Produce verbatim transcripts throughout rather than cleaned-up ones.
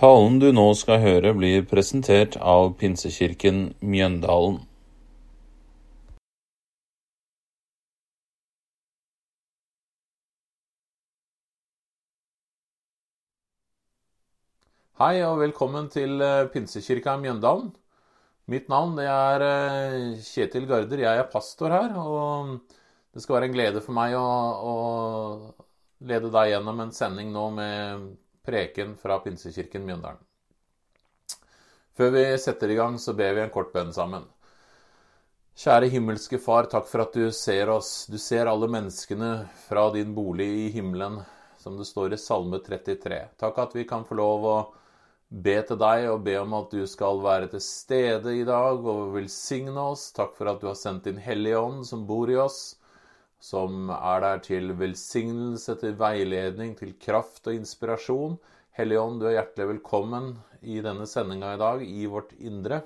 Talen du nå skal høre blir presentert av Pinsekirken Mjøndalen. Hei og velkommen til Pinsekirka Mjøndalen. Mitt navn det er Kjetil Garder, jeg er pastor her, og det skal være en glede for meg å, å lede deg gjennom en sending nå med preken fra Pinsekirken Mjøndalen. Før vi setter i gang så ber vi en kort bønn sammen. Kjære himmelske far, takk for at du ser oss. Du ser alle menneskene fra din bolig i himmelen, som det står i Salme trettitre. Takk at vi kan få lov å be til deg og be om at du skal være til stede i dag og velsigne oss. Takk for at du har sendt din Hellige Ånd som bor i oss, som er der til velsignelse, til veiledning, til kraft og inspirasjon. Hellige Ånd, du er hjertelig velkommen i denne sendinga i dag, i vårt indre.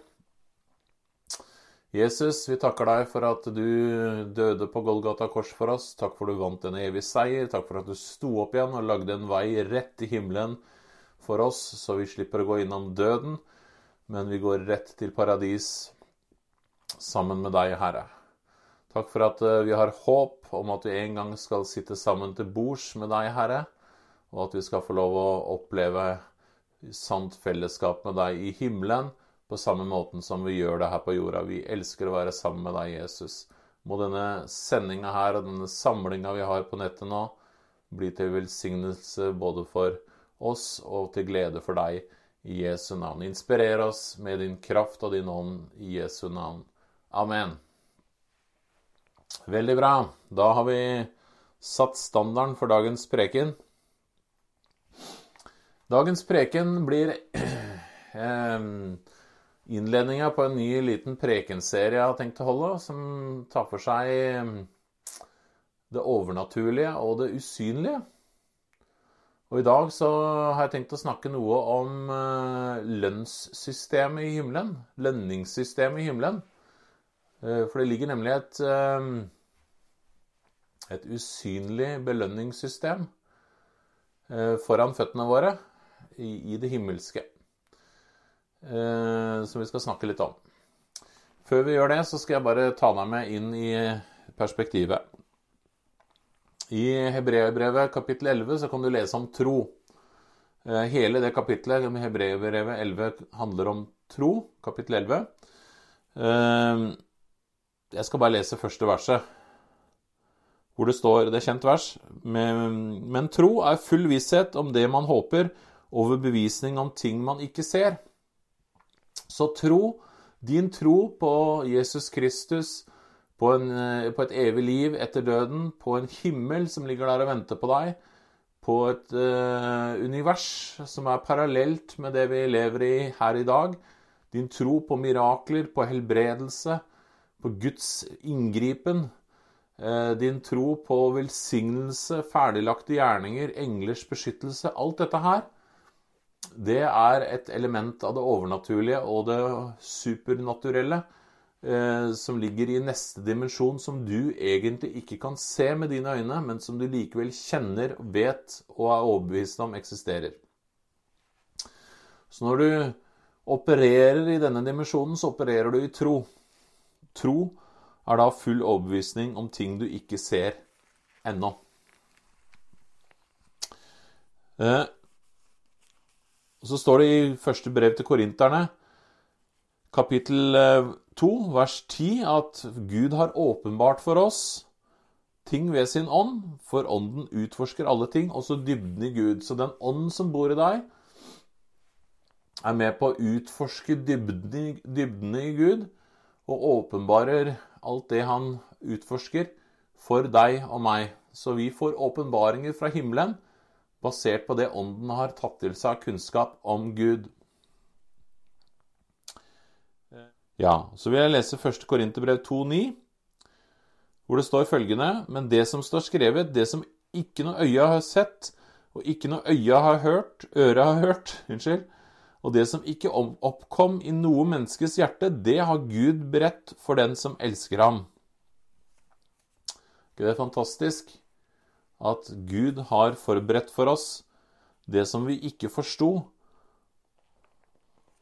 Jesus, vi takker deg for at du døde på Golgata kors for oss. Takk for at du vant en evig seier. Takk for at du sto opp igjen og lagde en vei rett til himmelen for oss, så vi slipper å gå innom døden, men vi går rett til paradis sammen med deg, Herre. Takk for at vi har håp om at vi en gang skal sitte sammen til bords med deg, Herre, og at vi skal få lov å oppleve sant fellesskap med deg i himmelen, på samme måten som vi gjør det her på jorda. Vi elsker å være sammen med deg, Jesus. Må denne sendinga her og denne samlinga vi har på nettet nå bli til velsignelse både for oss og til glede for deg i Jesu navn. Inspirer oss med din kraft og din ånd i Jesu navn. Amen. Veldig bra. Da har vi satt standarden for dagens preken. Dagens preken blir eh, innledninga på en ny liten prekenserie jeg har tenkt å holde, som tar for seg det overnaturlige og det usynlige. Og i dag så har jeg tenkt å snakke noe om eh, lønnssystemet i himmelen, lønningssystemet i himmelen. For det ligger nemlig et, et usynlig belønningssystem foran føttene våre i, i det himmelske, som vi skal snakke litt om. Før vi gjør det, så skal jeg bare ta deg med inn i perspektivet. I Hebreerbrevet kapittel elleve så kan du lese om tro. Hele det kapitlet, Hebreerbrevet elleve, handler om tro, kapittel elleve. Jeg skal bare lese første verset, hvor det står, det er kjent vers, men, men tro er full visshet om det man håper, over bevisning om ting man ikke ser. Så tro, din tro på Jesus Kristus, på, en, på et evig liv etter døden, på en himmel som ligger der og venter på deg, på et uh, univers som er parallelt med det vi lever i her i dag, din tro på mirakler, på helbredelse, på Guds inngripen, din tro på velsignelse, ferdiglagte gjerninger, englers beskyttelse, alt dette her, det er et element av det overnaturlige og det supernaturelle som ligger i neste dimensjon, som du egentlig ikke kan se med dine øyne, men som du likevel kjenner, vet og er overbevist om eksisterer. Så når du opererer i denne dimensjonen, så opererer du i tro. Tro er da full overbevisning om ting du ikke ser ennå. Eh, så står det i første brev til Korinterne, kapittel to, vers ti, at Gud har åpenbart for oss ting ved sin ånd, for ånden utforsker alle ting, også dybden i Gud. Så den ånd som bor i deg, er med på å utforske dybden, dybden i Gud, og åpenbarer alt det han utforsker for deg og meg. Så vi får åpenbaringer fra himmelen, basert på det ånden har tatt til seg kunnskap om Gud. Ja, så vil jeg lese første Korinterbrev to ni, hvor det står følgende, men det som står skrevet, det som ikke noe øye har sett, og ikke noe øye har hørt, øre har hørt, unnskyld, og det som ikke oppkom i noe menneskes hjerte, det har Gud beredt for den som elsker ham. Det er fantastisk at Gud har forberedt for oss det som vi ikke forstod,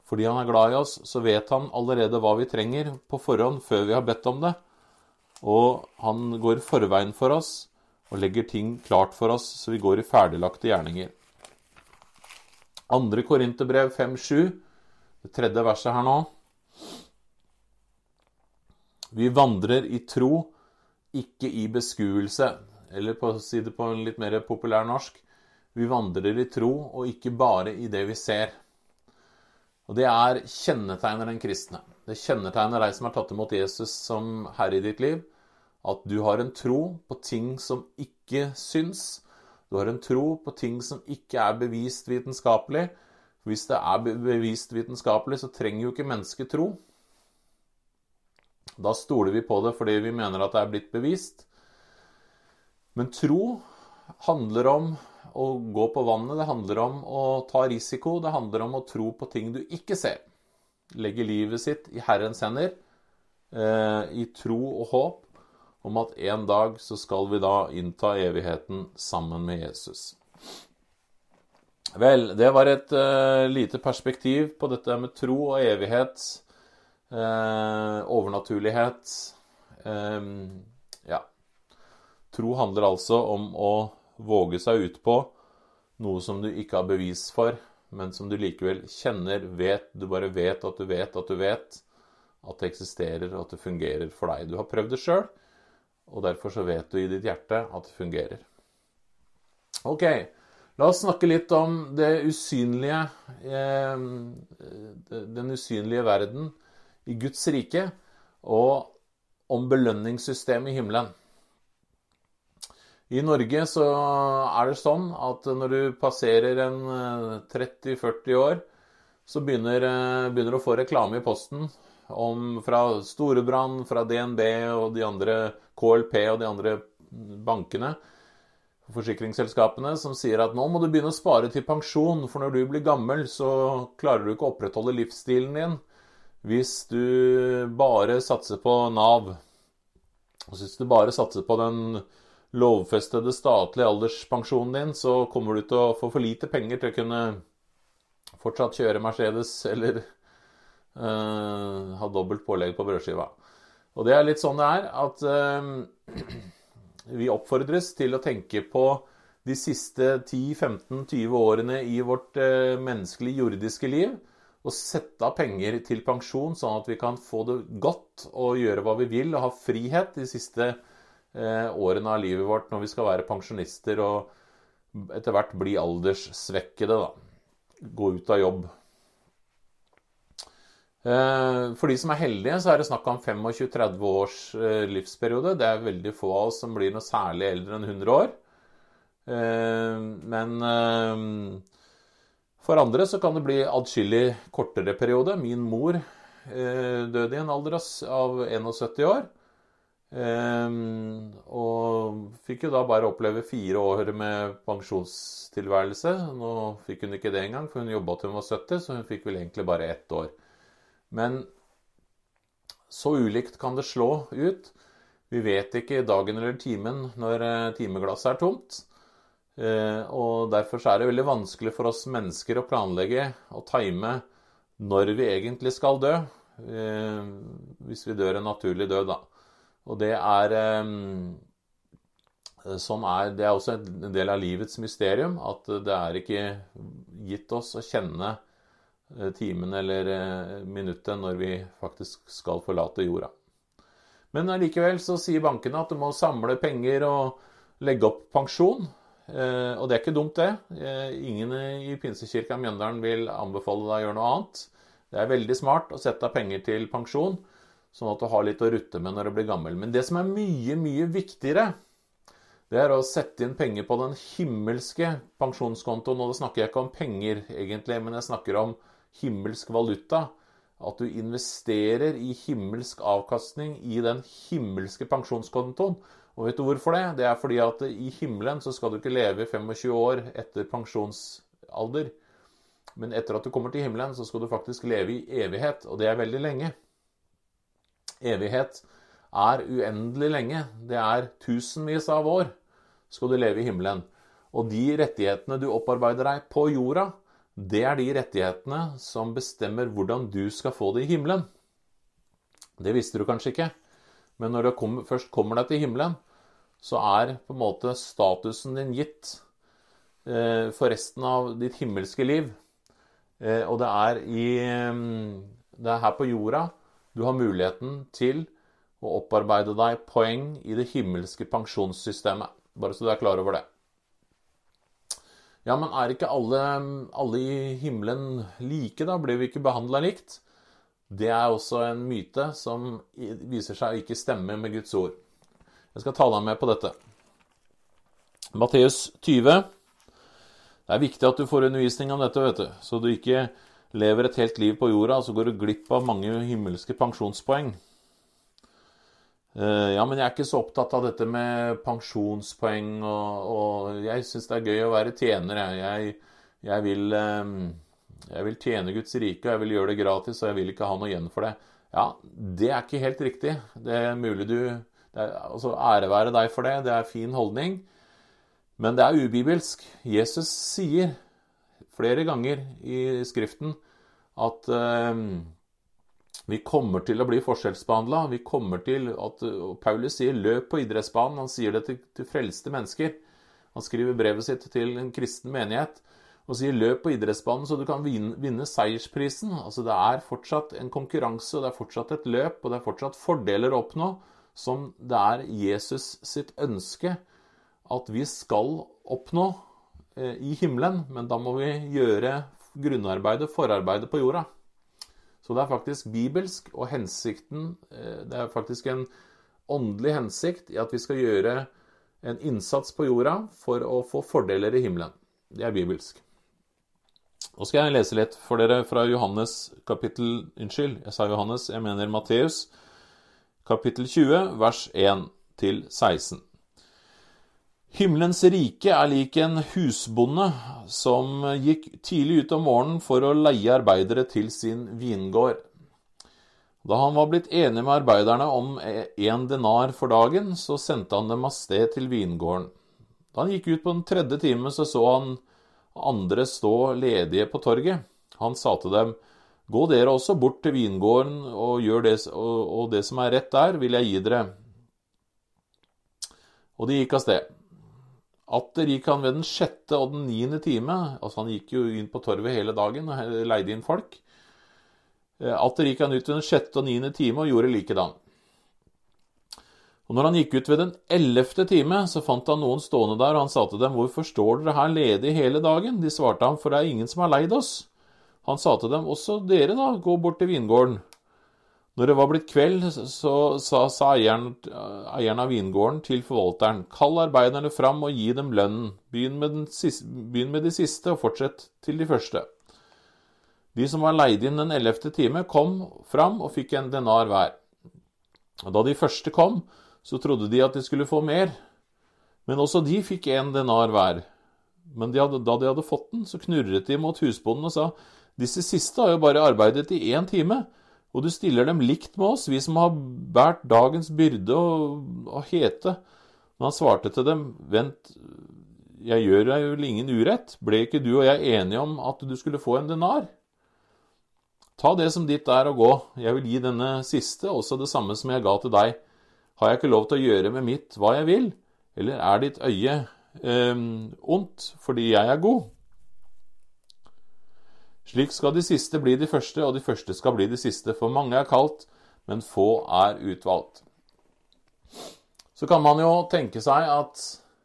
Fordi han er glad i oss, så vet han allerede hva vi trenger på forhånd før vi har bedt om det. Og han går forveien for oss og legger ting klart for oss, så vi går i ferdiglagte gjerninger. Andre Korinterbrev fem sju, det tredje verset her nå. Vi vandrer i tro, ikke i beskuelse. Eller på å si det på en litt mer populær norsk. Vi vandrer i tro, og ikke bare i det vi ser. Og det er kjennetegner den kristne. Det kjennetegner deg som har tatt imot Jesus som herre i ditt liv. At du har en tro på ting som ikke syns. Du har en tro på ting som ikke er bevist vitenskapelig. Hvis det er bevist vitenskapelig, så trenger jo ikke mennesket tro. Da stoler vi på det fordi vi mener at det er blitt bevist. Men tro handler om å gå på vannet, det handler om å ta risiko, det handler om å tro på ting du ikke ser. Legge livet sitt i Herrens hender, eh, i tro og håp, om at en dag så skal vi da innta evigheten sammen med Jesus. Vel, det var et uh, lite perspektiv på dette med tro og evighet, uh, overnaturlighet. Um, ja. Tro handler altså om å våge seg ut på noe som du ikke har bevis for, men som du likevel kjenner, vet, du bare vet at du vet at du vet, at det eksisterer og at det fungerer for deg. Du har prøvd det selv, og derfor så vet du i ditt hjerte at det fungerer. Ok, la oss snakke litt om det usynlige, eh, den usynlige verden i Guds rike, og om belønningssystemet i himmelen. I Norge så er det sånn at når du passerer en tretti førti år, så begynner, begynner du å få reklame i posten om fra Storebrand, fra D N B og de andre K L P og de andre bankene, forsikringsselskapene, som sier at nå må du begynne å spare til pensjon, for når du blir gammel så klarer du ikke å opprettholde livsstilen din hvis du bare satser på Nav. Og hvis du bare satser på den lovfestede statlige alderspensjonen din, så kommer du til å få for lite penger til å kunne fortsatt kjøre Mercedes eller Uh, ha dobbelt pålegg på brødskiva. Og det er litt sånn det er, at uh, vi oppfordres til å tenke på de siste ti femten tjue årene i vårt uh, menneskelige jordiske liv, og sette av penger til pensjon, sånn at vi kan få det godt og gjøre hva vi vil, og ha frihet de siste uh, årene av livet vårt når vi skal være pensjonister og etter hvert bli alderssvekkede, da. Gå ut av jobb. For de som er heldige, så er det snakk om tjuefem til tretti års livsperiode. Det er veldig få av oss som blir noe særlig eldre enn hundre år. Men for andre så kan det bli adskillig kortere periode. Min mor døde i en alder av syttién år. Og fikk jo da bare oppleve fire år med pensjonstilværelse. Nå fikk hun ikke det engang, for hun jobbet til hun var sytti, så hun fikk vel egentlig bare ett år. Men så ulikt kan det slå ut. Vi vet ikke dagen eller timen når timeglasset er tomt. Og derfor er det veldig vanskelig for oss mennesker å planlegge og time når vi egentlig skal dø. Hvis vi dør en naturlig død, da. Og det er, sånn er, det er også en del av livets mysterium, at det er ikke gitt oss å kjenne timen eller minuttet når vi faktisk skal forlate jorda. Men likevel så sier bankene at du må samle penger og legge opp pensjon, og det er ikke dumt det. Ingen i Pinsekirka Mjøndalen vil anbefale deg å gjøre noe annet. Det er veldig smart å sette av penger til pensjon, sånn at du har litt å rutte med når du blir gammel. Men det som er mye, mye viktigere, det er å sette inn penger på den himmelske pensjonskontoen, og da snakker jeg ikke om penger egentlig, men jeg snakker om himmelsk valuta, at du investerer i himmelsk avkastning i den himmelske pensjonskontoen. Og vet du hvorfor det? Det er fordi at i himmelen så skal du ikke leve tjuefem år etter pensjonsalder. Men etter at du kommer til himmelen så skal du faktisk leve i evighet, og det er veldig lenge. Evighet er uendelig lenge. Det er tusenvis av år skal du leve i himmelen. Og de rettighetene du opparbeider deg på jorda, det er de rettighetene som bestemmer hvordan du skal få det i himmelen. Det visste du kanskje ikke, men når du kom, først kommer deg til himmelen, så er på en måte statusen din gitt eh, for resten av ditt himmelske liv. Eh, og det er, i, det er her på jorda du har muligheten til å opparbeide deg poeng i det himmelske pensjonssystemet. Bare så du er klar over det. Ja, men er ikke alle, alle i himmelen like da? Blir vi ikke behandlet likt? Det er også en myte som viser seg å ikke stemme med Guds ord. Jeg skal ta deg med på dette. Matteus tyve. Det er viktig at du får undervisning om dette, vet du. Så du ikke lever et helt liv på jorda, og så går du glipp av mange himmelske pensjonspoeng. Ja, men jeg er ikke så opptatt av dette med pensjonspoeng, og, og jeg synes det er gøy å være tjener. Jeg, jeg, vil, jeg vil tjene Guds rike, og jeg vil gjøre det gratis, og jeg vil ikke ha noe igjen for det. Ja, det er ikke helt riktig. Det er mulig du, det er, altså ære være deg for det, det er fin holdning, men det er ubibelsk. Jesus sier flere ganger i skriften at um, vi kommer til å bli forskjellsbehandlet. Vi kommer til at, og Paulus sier løp på idrettsbanen, han sier det til, til frelste mennesker. Han skriver brevet sitt til en kristen menighet, og sier løp på idrettsbanen så du kan vinne, vinne seiersprisen. Altså det er fortsatt en konkurranse, og det er fortsatt et løp, og det er fortsatt fordeler å oppnå, som det er Jesus sitt ønske at vi skal oppnå eh, i himmelen, men da må vi gjøre grunnarbeidet, forarbeidet på jorda. Så det er faktisk bibelsk, og hensikten, det er faktisk en åndelig hensikt i at vi skal gjøre en innsats på jorda for å få fordeler i himmelen. Det er bibelsk. Nå skal jeg lese litt for dere fra Johannes kapittel, unnskyld, jeg sa Johannes, jeg mener Matteus, kapittel tjue, vers en til seksten. Himmelens rike er lik en husbonde som gikk tidlig ut om morgenen for å leie arbeidere til sin vingård. Da han var blitt enig med arbeiderne om en denar for dagen, så sendte han dem av sted til vingården. Da han gikk ut på den tredje time, så så han andre stå ledige på torget. Han sa til dem, gå dere også bort til vingården og gjør det, og, og det som er rett der, vil jeg gi dere. Og de gikk av sted. Atter gikk han ved den sjette og den niende time, altså han gikk jo inn på torvet hele dagen og leide inn folk. Atter gikk han ut ved den sjette og niende time og gjorde likedan. Og når han gikk ut ved den ellevte time, så fant han noen stående der, og han sa til dem, hvorfor står dere her ledige hele dagen? De svarte ham, for det er ingen som har leid oss. Han sa til dem, også dere da, gå bort til vingården. Når det var blitt kveld, så sa, sa eieren, eieren av vingården til forvalteren, kall arbeiderne fram og gi dem lønnen. Begynn med, den siste, begynn med de siste og fortsett til de første. De som var leid inn den ellevte time kom fram og fikk en denar hver. Og da de første kom, så trodde de at de skulle få mer. Men også de fikk en denar hver. Men de hadde, da de hadde fått den, så knurret de mot husbonden og sa, disse siste har jo bare arbeidet i en time, og du stiller dem likt med oss, vi som har bært dagens byrde og, og hete. Men han svarte til dem, vent, jeg gjør deg jo ingen urett. Ble ikke du og jeg enige om at du skulle få en denar? Ta det som ditt er og gå. Jeg vil gi denne siste, også det samme som jeg ga til deg. Har jeg ikke lov til å gjøre med mitt hva jeg vil? Eller er ditt øye eh, ondt fordi jeg er god? Slik skal de siste bli de første, og de første skal bli de siste, for mange er kalt, men få er utvalgt. Så kan man jo tenke seg at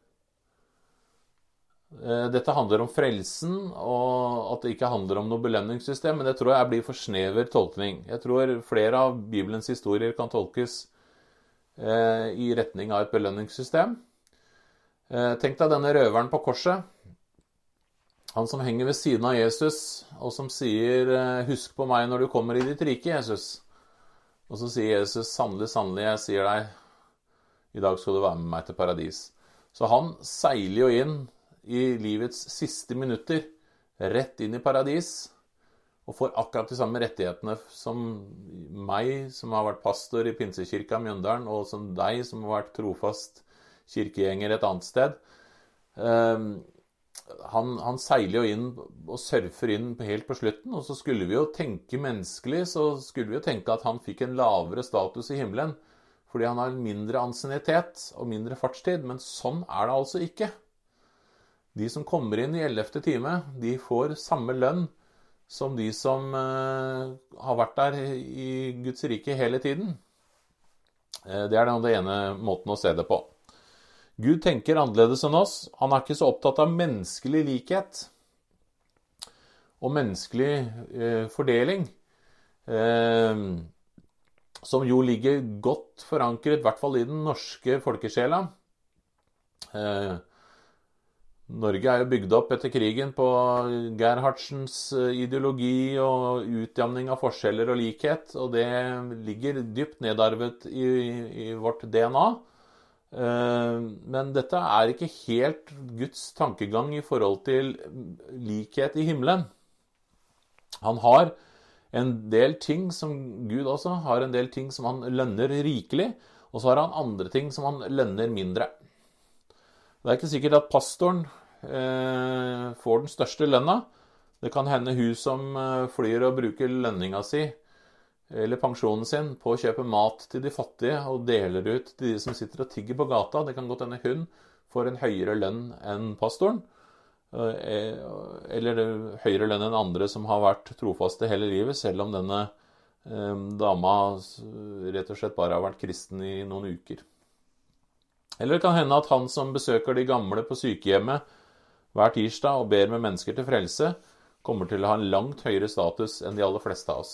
eh, dette handler om frelsen, og at det ikke handler om noe belønningssystem, men det tror jeg blir for snever tolkning. Jeg tror flere av Bibelens historier kan tolkes eh, i retning av et belønningssystem. Eh, tenk deg denne røveren på korset. Han som henger ved siden av Jesus, og som sier, husk på meg når du kommer i ditt rike, Jesus. Og så sier Jesus, sannelig, sannelig, jeg sier deg, i dag skal du være med meg til paradis. Så han seiler jo inn i livets siste minutter, rett inn i paradis, og får akkurat de samme rettighetene som meg, som har vært pastor i Pinsekirka Mjøndalen, og som deg, som har vært trofast kirkegjenger et annet sted. Um, han, han seiler jo inn og surfer inn helt på slutten, og så skulle vi jo tenke menneskelig, så skulle vi jo tenke at han fikk en lavere status i himmelen, fordi han har en mindre ansiennitet og mindre fartstid, men sånn er det altså ikke. De som kommer inn i ellevte time, de får samme lønn som de som eh, har vært der i Guds rike hele tiden. Eh, det er den ene måten å se det på. Gud tenker annerledes enn oss. Han er ikke så opptatt av menneskelig likhet og menneskelig eh, fordeling, eh, som jo ligger godt forankret, i hvert fall i den norske folkesjela. Eh, Norge er jo bygd opp etter krigen på Gerhardsens ideologi og utjamning av forskjeller og likhet, og det ligger dypt nedarvet i, i vårt D N A. Men dette er ikke helt Guds tankegang i forhold til likhet i himmelen. Han har en del ting som Gud også har en del ting som han lønner rikelig, og så har han andre ting som han lønner mindre. Det er ikke sikkert at pastoren eh, får den største lønna. Det kan hende hun som eh, flyr og bruker lønninga si, eller pensjonen sin, på å kjøpe mat til de fattige og deler ut til de som sitter og tigger på gata. Det kan godt hende hun får en høyere lønn enn pastoren, eh, eller høyere lønn enn andre som har vært trofaste hele livet, selv om denne eh, dama rett og slett bare har vært kristen i noen uker. Eller det kan hende at han som besøker de gamle på sykehjemmet hver tirsdag og ber med mennesker til frelse, kommer til å ha en langt høyere status enn de aller fleste av oss.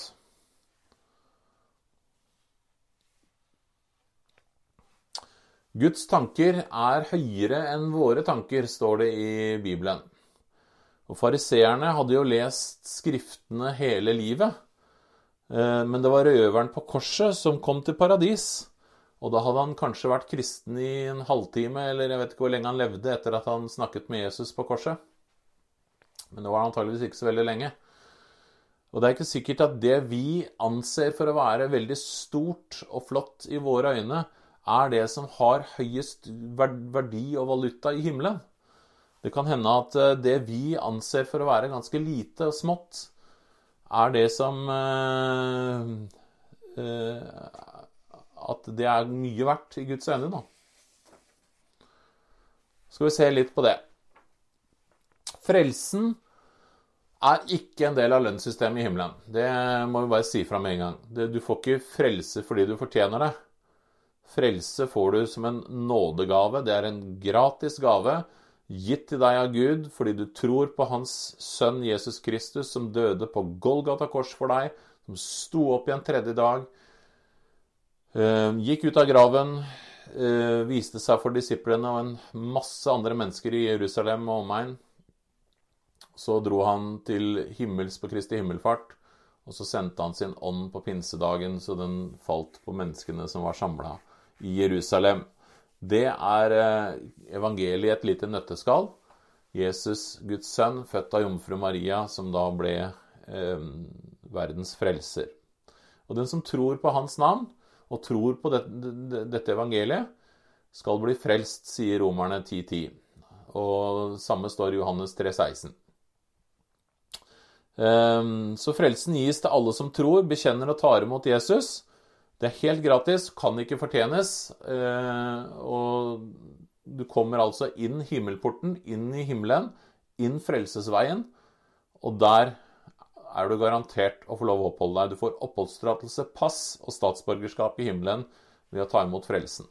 Guds tanker er høyere enn våre tanker, står det i Bibelen. Og fariseerne hadde jo lest skriftene hele livet, men det var røveren på korset som kom til paradis. Og da hadde han kanskje vært kristen i en halvtime, eller jeg vet ikke hvor lenge han levde etter at han snakket med Jesus på korset. Men det var antageligvis ikke så veldig lenge. Og det er ikke sikkert at det vi anser for å være veldig stort og flott i våre øyne, er det som har høyest verdi og valuta i himmelen. Det kan hende at det vi anser for å være ganske lite og smått, er det som øh, øh, at det er mye verdt i Guds øyne da. Skal vi se litt på det. Frelsen er ikke en del av lønnssystemet i himmelen. Det må vi bare si fra med en gang. Du får ikke frelse fordi du fortjener det. Frelse får du som en nådegave. Det er en gratis gave, gitt til deg av Gud, fordi du tror på hans sønn Jesus Kristus, som døde på Golgata kors for deg, som sto opp igjen tredje dag, gikk ut av graven, viste seg for disiplene og en masse andre mennesker i Jerusalem og omegn. Så dro han til himmels på Kristi himmelfart, og så sendte han sin ånd på pinsedagen, så den falt på menneskene som var samlet i Jerusalem. Det er evangeliet i et lite nøtteskall. Jesus, Guds sønn, født av jomfru Maria, som da ble eh, verdens frelser. Og den som tror på hans navn, og tror på dette, dette evangeliet, skal bli frelst, sier Romerne ti ti. Og samme står i Johannes tre seksten. Så frelsen gis til alle som tror, bekjenner og tar imot Jesus. Det er helt gratis, kan ikke fortjenes, og du kommer altså inn himmelporten, inn i himmelen, inn frelsesveien, og der er du garantert å få lov å oppholde deg. Du får oppholdstillatelse, pass og statsborgerskap i himmelen ved å ta imot frelsen.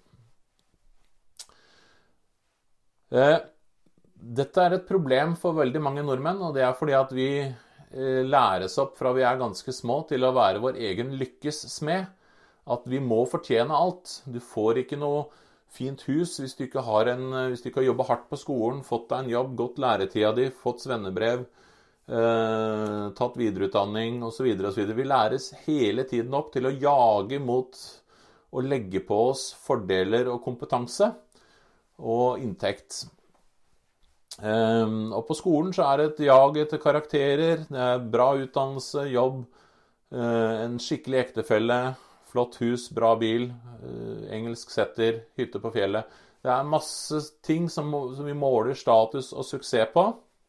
Dette er et problem for veldig mange nordmenn, og det er fordi at vi læres opp fra vi er ganske små til å være vår egen lykkes smed. At vi må fortjene alt. Du får ikke noe fint hus hvis du ikke har, en, hvis du ikke har jobbet hardt på skolen, fått deg en jobb, gått læretida di, fått svennebrev, Eh, tatt videreutdanning og så videre og så videre. Vi læres hele tiden opp til å jage mot å legge på oss fordeler og kompetanse og inntekt. Eh, og på skolen så er det et jag etter karakterer, det er bra utdannelse, jobb, eh, en skikkelig ektefelle, flott hus, bra bil, eh, engelsk setter, hytte på fjellet. Det er masse ting som, som vi måler status og suksess på.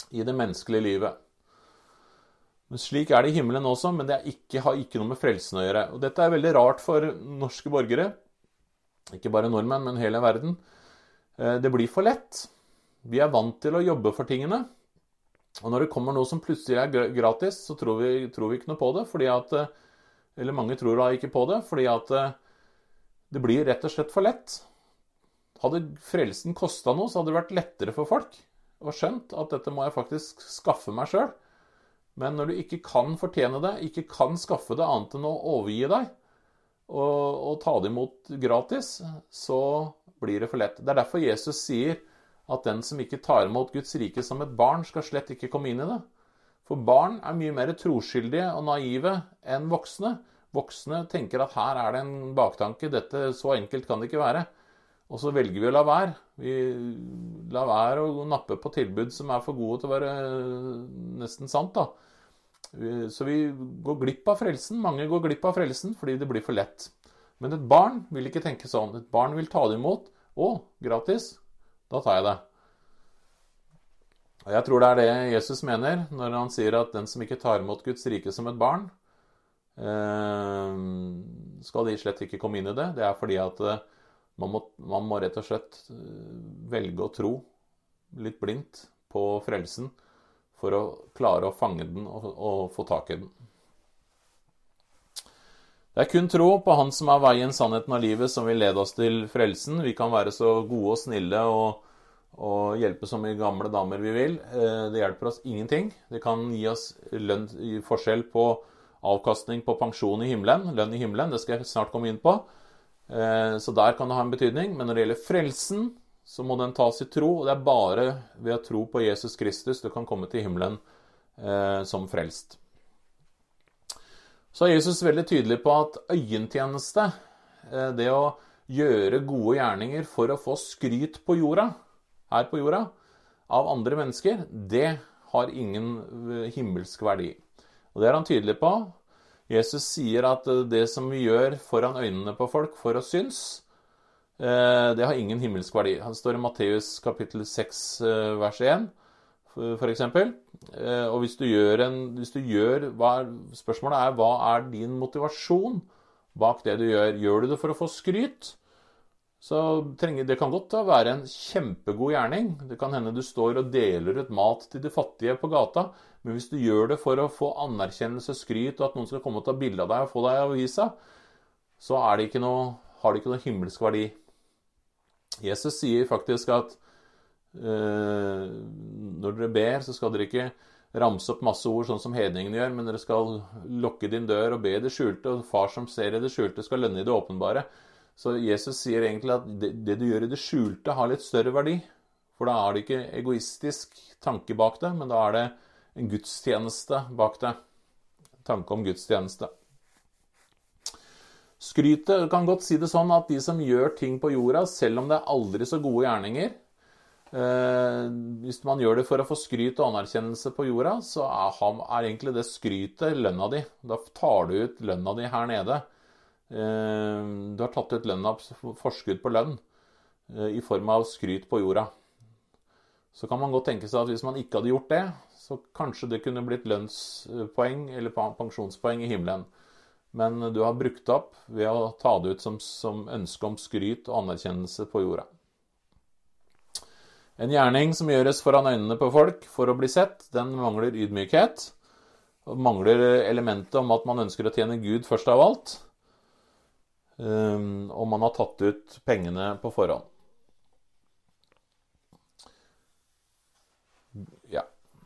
i det menneskelige livet. Men slik er det i himmelen også, men det er ikke, har ikke noe med frelsen å gjøre. Og dette er veldig rart for norske borgere, ikke bare nordmenn, men hele verden. Det blir for lett. Vi er vant til å jobbe for tingene, og når det kommer noe som plutselig er gratis, så tror vi, tror vi ikke noe på det, fordi at, eller mange tror da ikke på det, fordi at det blir rett og slett for lett. Hadde frelsen kostet noe, så hadde det vært lettere for folk, og skjønt at dette må jeg faktisk skaffe meg selv. Men når du ikke kan fortjene det, ikke kan skaffe det annet enn å overgi deg, og, og ta det imot gratis, så blir det for lett. Det er derfor Jesus sier at den som ikke tar imot Guds rike som et barn, skal slett ikke komme inn i det. For barn er mye mer troskyldige og naive enn voksne. Voksne tenker at her er det en baktanke, dette så enkelt kan det ikke være. Og så velger vi å la være. Vi lar være å nappe på tilbud som er for gode til å være nesten sant, da. Så vi går glipp av frelsen. Mange går glipp av frelsen fordi det blir for lett. Men et barn vil ikke tenke sånn. Et barn vil ta det imot. Å, gratis. Da tar jeg det. Og jeg tror det er det Jesus mener når han sier at den som ikke tar imot Guds rike som et barn, skal de slett ikke komme inn i det. Det er fordi at man må, man må rett og slett velge å tro litt blindt på frelsen for å klare å fange den og, og få tak i den. Det er kun tro på han som er veien, sannheten og livet som vil lede oss til frelsen. Vi kan være så gode og snille og, og hjelpe så mye gamle damer vi vil. Det hjelper oss ingenting. Det kan gi oss lønn, forskjell på avkastning på pensjon i himmelen, lønn i himmelen, det skal jeg snart komme inn på. Så der kan det ha en betydning. Men når det gjelder frelsen, så må den tas i tro, og det er bare ved å tro på Jesus Kristus du kan komme til himmelen eh, som frelst. Så er Jesus veldig tydelig på at øyentjeneste, eh, det å gjøre gode gjerninger for å få skryt på jorda, her på jorda, av andre mennesker, det har ingen himmelsk verdi. Og det er han tydelig på. Jesus sier at det som vi gjør foran øynene på folk for å synes, det har ingen himmelsk verdi. Han står i Matteus kapittel seks, vers én, for eksempel. Og hvis du gjør en, hvis du gjør, hva er, spørsmålet er, hva er din motivasjon bak det du gjør? Gjør du det for å få skryt? Så trenger, det kan godt være en kjempegod gjerning. Det kan hende du står og deler ut mat til de fattige på gata, men hvis du gjør det for å få anerkjennelse, skryt, og at noen skal komme og ta bilde av deg og få deg i avisa, så er det ikke noe, har det ikke noe himmelsk verdi. Jesus sier faktisk at eh, når dere ber, så skal dere ikke ramse opp masse ord sånn som hedningene gjør, men dere skal lukke din dør og be i det skjulte, og far som ser i det skjulte skal lønne i det åpenbare. Så Jesus sier egentlig at det, det du gjør i det skjulte har litt større verdi, for da er det ikke egoistisk tanke bak det, men da er det en gudstjeneste bak det. Tanke om gudstjeneste. Skrytet kan godt si det sånn at de som gjør ting på jorda, selv om det er aldri så gode gjerninger, eh, hvis man gjør det for å få skryt og anerkjennelse på jorda, så er, er egentlig det skrytet lønna di. Da tar du ut lønna di her nede. Eh, du har tatt ut lønna, forskudd på lønn, eh, i form av skryt på jorda. Så kan man godt tenke seg at hvis man ikke hadde gjort det, så kanskje det kunne blitt lønnspoeng eller pensjonspoeng i himmelen. Men du har brukt opp ved å ta det ut som, som ønske om skryt og anerkjennelse på jorda. En gjerning som gjøres foran øynene på folk for å bli sett, den mangler ydmykhet, og mangler elementet om at man ønsker å tjene Gud først av alt, um, og man har tatt ut pengene på forhånd. Ja.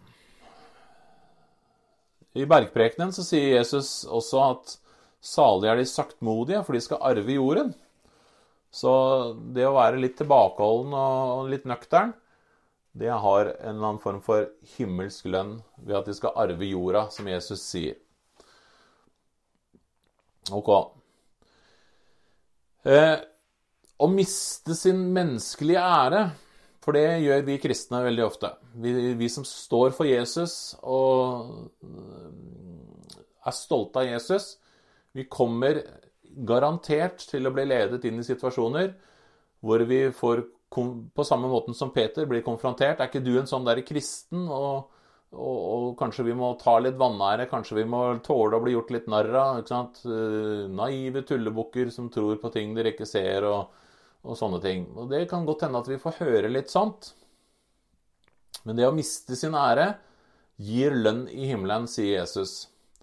I bergprekenen så sier Jesus også at salig er de saktmodige, for de skal arve jorden. Så det å være litt tilbakeholden og litt nøktern, det har en eller annen form for himmelsk lønn ved at de skal arve jorda, som Jesus sier. Ok. Eh, å miste sin menneskelige ære, for det gjør vi kristne veldig ofte. Vi, vi som står for Jesus og er stolte av Jesus, vi kommer garantert til å bli ledet inn i situasjoner hvor vi får, på samme måten som Peter, blir konfrontert. Er ikke du en sånn der kristen, og, og, og kanskje vi må ta litt vanære, kanskje vi må tåle å bli gjort litt narr av, ikke sant? Naive tullebukker som tror på ting dere ikke ser, og, og sånne ting. Og det kan godt hende at vi får høre litt sånt. Men det å miste sin ære gir lønn i himmelen, sier Jesus.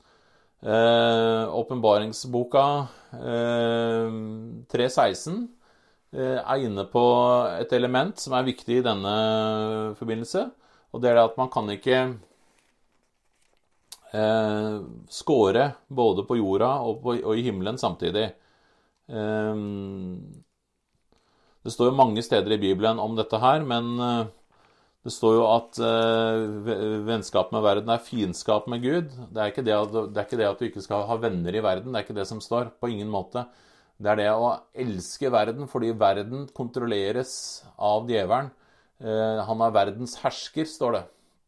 Åpenbaringsboka eh, tre seksten eh, er inne på et element som er viktig i denne forbindelse, og det er at man kan ikke eh, skåre både på jorda og, på, og i himmelen samtidig. Eh, det står jo mange steder i Bibelen om dette her, men eh, det står jo at uh, vennskap med verden er fiendskap med Gud. Det er, ikke det, at, det er ikke det at du ikke skal ha venner i verden, det er ikke det som står, på ingen måte. Det er det å elske verden, fordi verden kontrolleres av djevelen. Uh, han er verdens hersker, står det.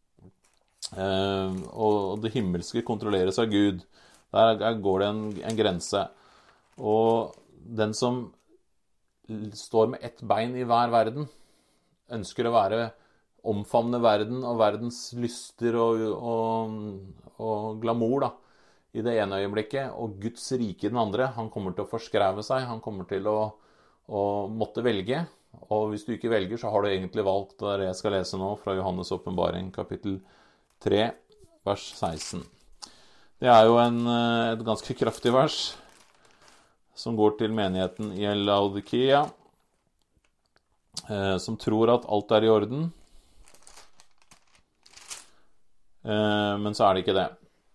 Uh, og det himmelske kontrolleres av Gud. Der, der går det en, en grense. Og den som står med ett bein i hver verden, ønsker å være omfavne verden og verdens lyster og, og, og glamour da, i det ene øyeblikket, og Guds rike i den andre. Han kommer til å forskreve seg, han kommer til å, å måtte velge, og hvis du ikke velger, så har du egentlig valgt. Det er det jeg skal lese nå fra Johannes åpenbaring, kapittel tre, vers seksten. Det er jo en, et ganske kraftig vers, som går til menigheten i Laodikea, eh, som tror at alt er i orden, men så er det ikke det.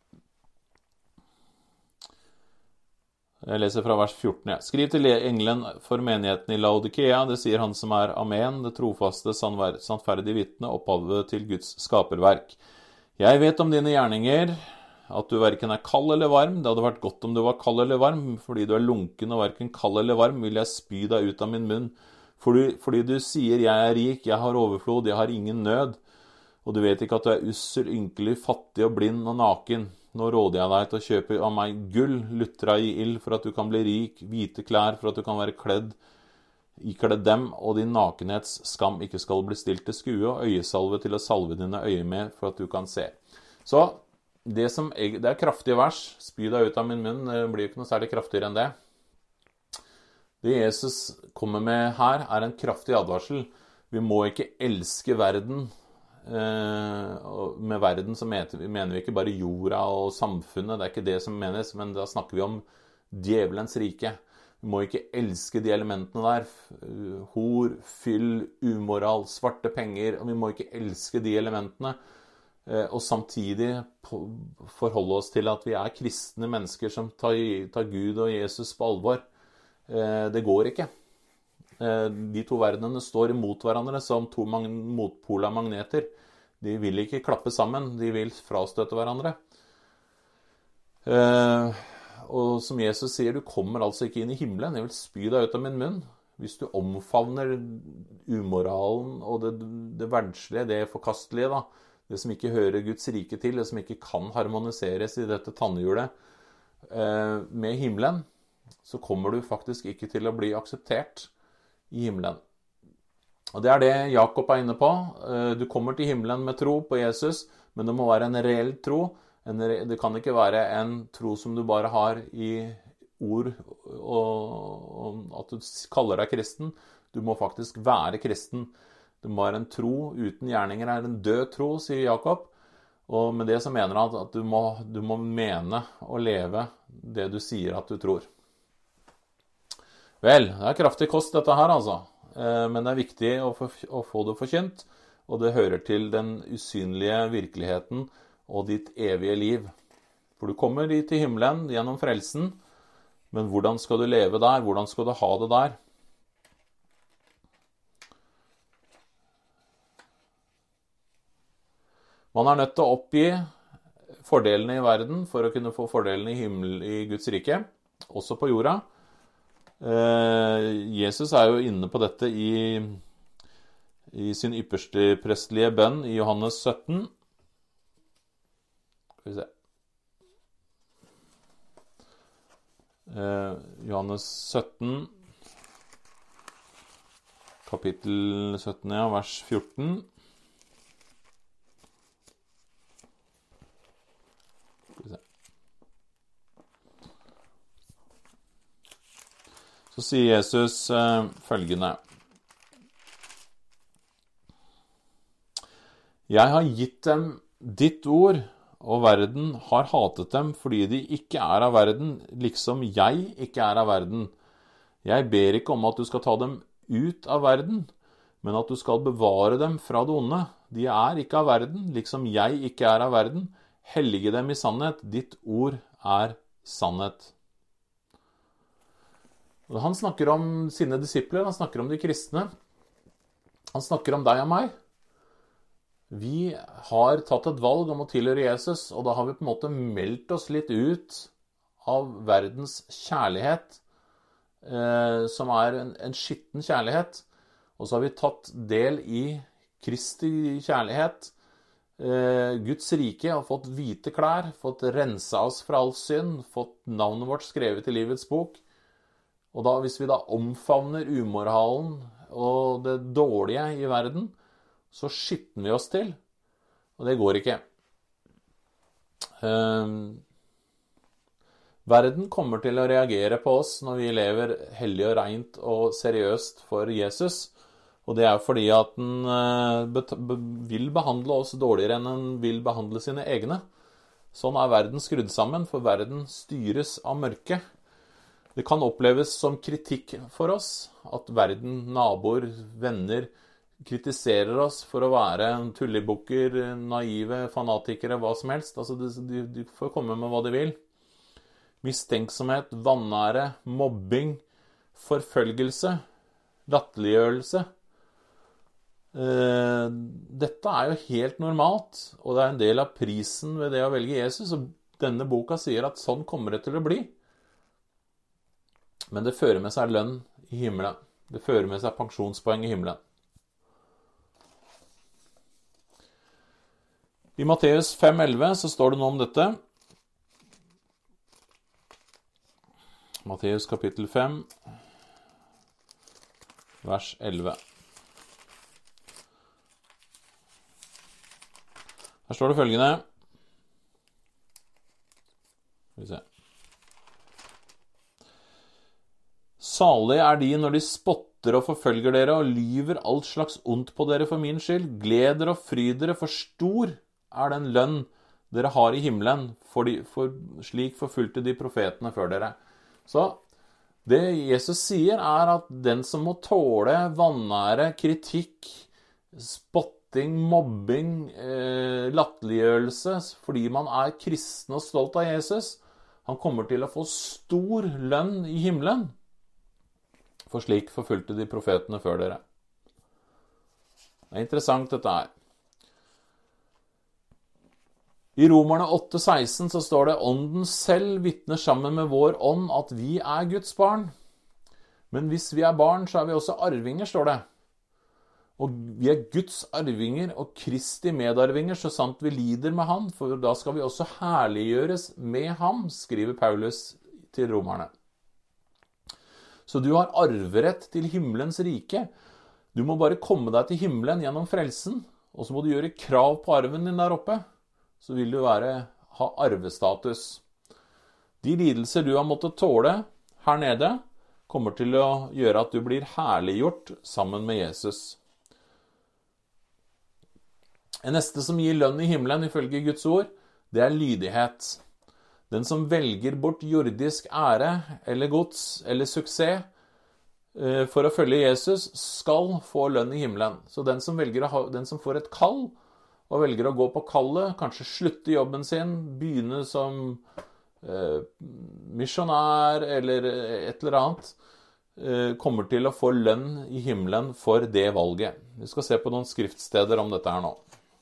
Jeg leser fra vers fjorten. Ja. Skriv til engelen for menigheten i Laodikea, det sier han som er Amen, det trofaste, sannferdige vitne, opphavet til Guds skaperverk. Jeg vet om dine gjerninger, at du hverken er kald eller varm. Det hadde vært godt om du var kald eller varm, fordi du er lunken og hverken kald eller varm, vil jeg spy deg ut av min munn. Fordi, fordi du sier, jeg er rik, jeg har overflod, jeg har ingen nød, og du vet ikke at du er ussel, ynkelig, fattig og blind og naken. Nå råder jeg deg til å kjøpe av meg gull, lutra i ild, for at du kan bli rik, hvite klær, for at du kan være kledd, ikledd dem, og din nakenhets skam ikke skal bli stilt til skue, og øyesalve til å salve dine øyer med, for at du kan se. Så, det, som, det er kraftige vers, spy deg ut av min munn, det blir ikke noe særlig kraftigere enn det. Det Jesus kommer med her, er en kraftig advarsel. Vi må ikke elske verden. Uh, med verden så mener vi, mener vi ikke bare jorda og samfunnet, det er ikke det som menes, men da snakker vi om djevelens rike. Vi må ikke elske de elementene der, uh, hor, fyll, umoral, svarte penger, og vi må ikke elske de elementene, uh, og samtidig på, forholde oss til at vi er kristne mennesker som tar, tar Gud og Jesus på alvor. Uh, det går ikke. De to verdenene står imot hverandre som to motpoler magneter. De vil ikke klappe sammen, de vil frastøte hverandre. Og som Jesus sier, du kommer altså ikke inn i himmelen, jeg vil spy deg ut av min munn. Hvis du omfavner umoralen og det, det verdslige, det forkastelige, da, det som ikke hører Guds rike til, det som ikke kan harmoniseres i dette tannhjulet med himmelen, så kommer du faktisk ikke til å bli akseptert i himmelen. Og det er det Jakob er inne på. Du kommer til himmelen med tro på Jesus, men det må være en reell tro. Det kan ikke være en tro som du bare har i ord, og at du kaller deg kristen. Du må faktisk være kristen. Det må være en tro uten gjerninger, er en død tro, sier Jakob. Og med det så mener han at du må, du må mene og leve det du sier at du tror. Vel, det er kraftig kost dette her altså, men det er viktig å få, å få det forkynt, og det hører til den usynlige virkeligheten og ditt evige liv. For du kommer dit til himmelen gjennom frelsen, men hvordan skal du leve der? Hvordan skal du ha det der? Man er nødt til å oppgi fordelene i verden for å kunne få fordelene i himmel, i Guds rike, også på jorda. Jesus er jo inne på dette i, i sin ypperste prestelige bønn i Johannes sytten. Skal vi se. Johannes sytten, kapittel sytten, ja, vers fjorten. Skal vi se. Så sier Jesus eh, følgende: Jeg har gitt dem ditt ord, og verden har hatet dem fordi de ikke er av verden, liksom jeg ikke er av verden. Jeg ber ikke om at du skal ta dem ut av verden, men at du skal bevare dem fra det onde. De er ikke av verden, liksom jeg ikke er av verden. Hellige dem i sannhet, ditt ord er sannhet. Han snakker om sine disipler, han snakker om de kristne. Han snakker om deg og meg. Vi har tatt et valg om å tilhøre Jesus, og da har vi på en måte meldt oss litt ut av verdens kjærlighet, eh, som er en, en skitten kjærlighet. Og så har vi tatt del i Kristi kjærlighet, eh, Guds rike, og fått hvite klær, fått rensa oss fra all synd, fått navnet vårt skrevet i livets bok. Og da, hvis vi da omfavner umoralen og det dårlige i verden, så skitten vi oss til, og det går ikke. Eh, verden kommer til å reagere på oss når vi lever hellig og rent og seriøst for Jesus, og det er fordi at den eh, vil behandle oss dårligere enn den vil behandle sine egne. Sånn er verden skrudd sammen, for verden styres av mørket. Det kan oppleves som kritikk for oss, at verden, naboer, venner, kritiserer oss for å være tullebukker, naive, fanatikere, hva som helst. Altså, de, de får komme med hva de vil. Mistenksomhet, vanære, mobbing, forfølgelse, latterliggjørelse. Eh, dette er jo helt normalt, og det er en del av prisen ved det å velge Jesus. Og denne boka sier at sånn kommer det til å bli. Men det fører med seg lønn i himmelen. Det fører med seg pensjonspoeng i himmelen. I Matteus fem elleve så står det noe om dette. Matteus kapittel fem, vers elleve. Her står det følgende. Skal vi se. Salig er de når de spotter og forfølger dere og lyver alt slags ondt på dere for min skyld. Gled dere og fryd dere, for stor er den lønn dere har i himmelen, for, de, for slik forfulgte de profetene før dere. Så det Jesus sier er at den som må tåle vanære, kritikk, spotting, mobbing, eh, latterliggjørelse fordi man er kristen og stolt av Jesus, han kommer til å få stor lønn i himmelen. For slik forfulgte de profetene før dere. Det er interessant dette her. I Romerne åtte seksten så står det: Ånden selv vitner sammen med vår ånd at vi er Guds barn. Men hvis vi er barn, så er vi også arvinger, står det. Og vi er Guds arvinger og Kristi medarvinger, så sant vi lider med han, for da skal vi også herliggjøres med ham, skriver Paulus til romerne. Så du har arverett til himmelens rike. Du må bare komme deg til himmelen gjennom frelsen, og så må du gjøre krav på arven din der oppe. Så vil du være, ha arvestatus. De lidelser du har måttet tåle her nede, kommer til å gjøre at du blir herliggjort sammen med Jesus. En neste som gir lønn i himmelen ifølge Guds ord, det er lydighet. Den som velger bort jordisk ære eller gods eller suksess for å følge Jesus, skal få lønn i himmelen. Så den som, velger å ha, den som får et kall og velger å gå på kallet, kanskje slutte jobben sin, begynne som eh, misjonær eller et eller annet, eh, kommer til å få lønn i himmelen for det valget. Vi skal se på noen skriftsteder om dette her nå.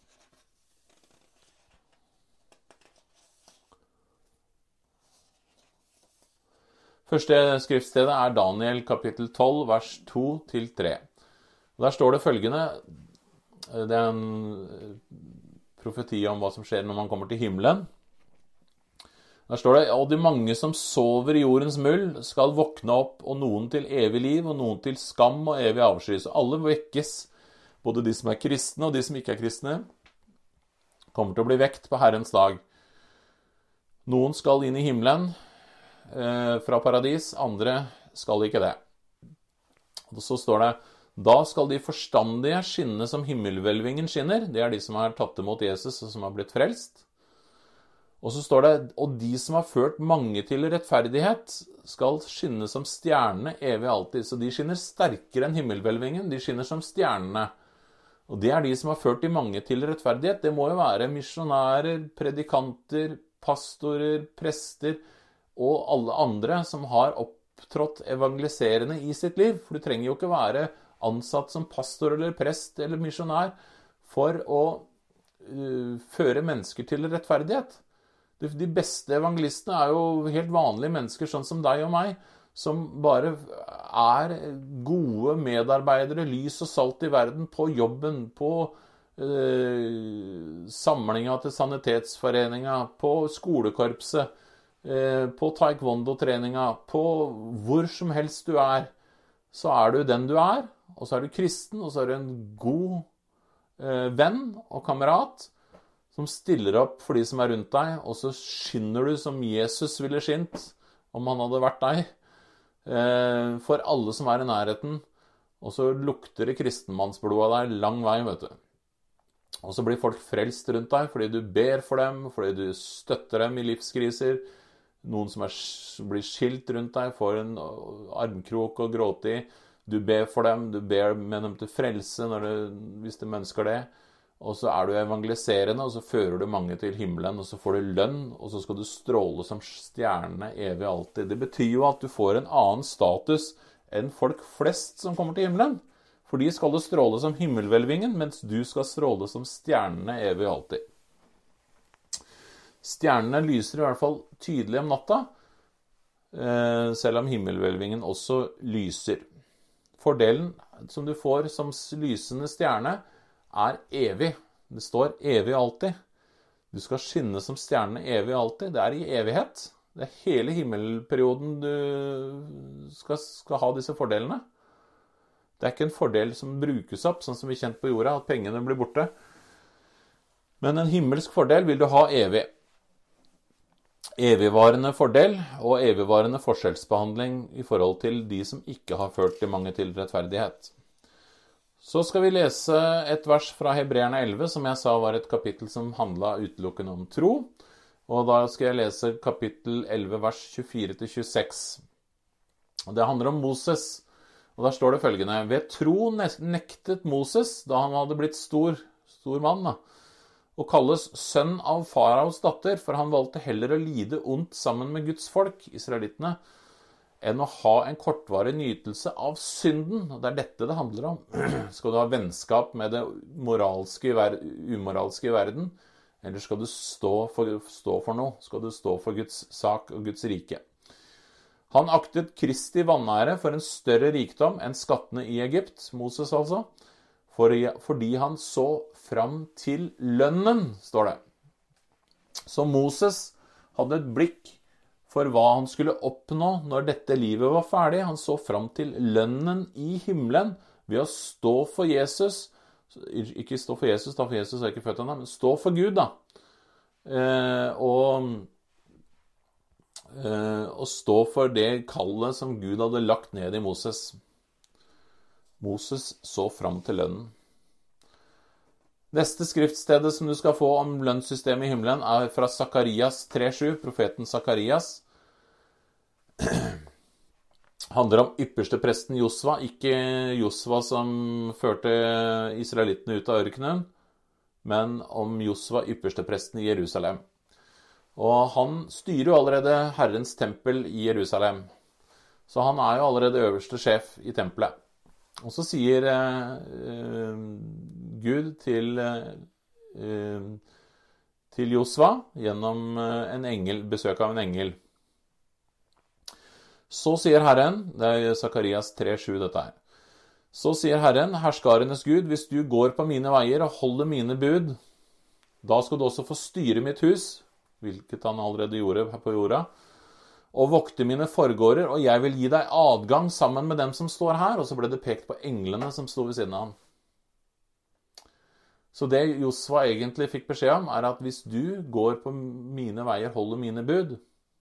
Første skriftstedet er Daniel kapittel tolv, vers to til tre. Der står det følgende, det er en profeti om hva som skjer når man kommer til himmelen. Der står det, og de mange som sover i jordens muld skal våkne opp, og noen til evig liv, og noen til skam og evig avsky. Så alle vekkes, både de som er kristne og de som ikke er kristne, kommer til å bli vekt på Herrens dag. Noen skal inn i himmelen eh, fra paradis, andre skal ikke det. Og så står det, da skal de forstandige skinne som himmelhvelvingen skinner. Det er de som har tatt imot Jesus og som har blitt frelst. Og så står det, og de som har ført mange til rettferdighet, skal skinne som stjernene evig alltid. Så de skinner sterkere enn himmelhvelvingen, de skinner som stjernene. Og det er de som har ført de mange til rettferdighet. Det må jo være misjonærer, predikanter, pastorer, prester og alle andre som har opptrådt evangeliserende i sitt liv. For du trenger jo ikke være ansatt som pastor eller prest eller misjonær for å uh, føre mennesker til rettferdighet. De beste evangelistene er jo helt vanlige mennesker, sånn som deg og meg, som bare er gode medarbeidere, lys og salt i verden, på jobben, på eh, samlinga til sanitetsforeninga, på skolekorpset, eh, på taekwondo-treninga, på hvor som helst du er, så er du den du er, og så er du kristen, og så er du en god eh, venn og kamerat, som stiller opp for de som er rundt deg, og så skinner du som Jesus ville skint, om han hadde vært deg, for alle som er i nærheten, og så lukter det kristenmannsblod av deg lang vei, vet du. Og så blir folk frelst rundt deg, fordi du ber for dem, fordi du støtter dem i livskriser, noen som er, blir skilt rundt deg, får en armkrok å gråte i, du ber for dem, du ber med dem til frelse når du, hvis de ønsker det, og så er du evangeliserende, og så fører du mange til himmelen, og så får du lønn, og så skal du stråle som stjernene evig alltid. Det betyr jo at du får en annen status enn folk flest som kommer til himmelen. For de skal du stråle som himmelhvelvingen, mens du skal stråle som stjernene evig alltid. Stjernene lyser i hvert fall tydelig om natta, selv om himmelhvelvingen også lyser. Fordelen som du får som lysende stjerne, er evig. Det står evig alltid. Du skal skinne som stjernene evig alltid. Det er i evighet. Det er hele himmelperioden du skal, skal ha disse fordelene. Det er ikke en fordel som brukes opp, sånn som vi kjent på jorda, at pengene blir borte. Men en himmelsk fordel vil du ha evig. Evigvarende fordel og evigvarende forskjellsbehandling i forhold til de som ikke har ført de mange til rettferdighet. Så skal vi lese et vers fra Hebreerne elleve, som jeg sa var et kapittel som handlet utelukkende om tro. Og da skal jeg lese kapittel elleve, vers tjuefire til tjueseks. Og det handler om Moses. Og der står det følgende, ved tro nektet Moses, da han hadde blitt stor, stor mann, da, og kalles sønn av faraos datter, for han valgte heller å lide ondt sammen med Guds folk, israelittene, enn å ha en kortvarig nytelse av synden. Og det er dette det handler om. Skal du ha vennskap med det moralske, umoralske i verden, eller skal du stå for, stå for noe? Skal du stå for Guds sak og Guds rike? Han aktet Kristi vanære for en større rikdom enn skattene i Egypt, Moses altså, fordi han så fram til lønnen, står det. Så Moses hadde et blikk for hva han skulle oppnå når dette livet var ferdig. Han så fram til lønnen i himmelen ved å stå for Jesus. Ikke stå for Jesus, da, for Jesus er ikke født ennå, men stå for Gud, da. Eh, og, eh, og stå for det kallet som Gud hadde lagt ned i Moses. Moses så fram til lønnen. Neste skriftstedet som du skal få om lønnssystemet i himmelen er fra Sakarias tre sju, profeten Sakarias. Handler om ypperste presten Josva, ikke Josva som førte israelittene ut av ørkenen, men om Josva, ypperste presten i Jerusalem. Og han styrer jo allerede Herrens tempel i Jerusalem, så han er jo allerede øverste sjef i tempelet. Og så sier eh, Gud til, eh, til Josva gjennom en engel, besøk av en engel. Så sier Herren, det er Sakarias tre sju dette her, så sier Herren, herskarenes Gud, hvis du går på mine veier og holder mine bud, da skal du også få styre mitt hus, hvilket han allerede gjorde her på jorda, og vokte mine forgårder, og jeg vil gi deg adgang sammen med dem som står her. Og så ble det pekt på englene som sto ved siden av ham. Så det Josva egentlig fikk beskjed om, er at hvis du går på mine veier, holder mine bud,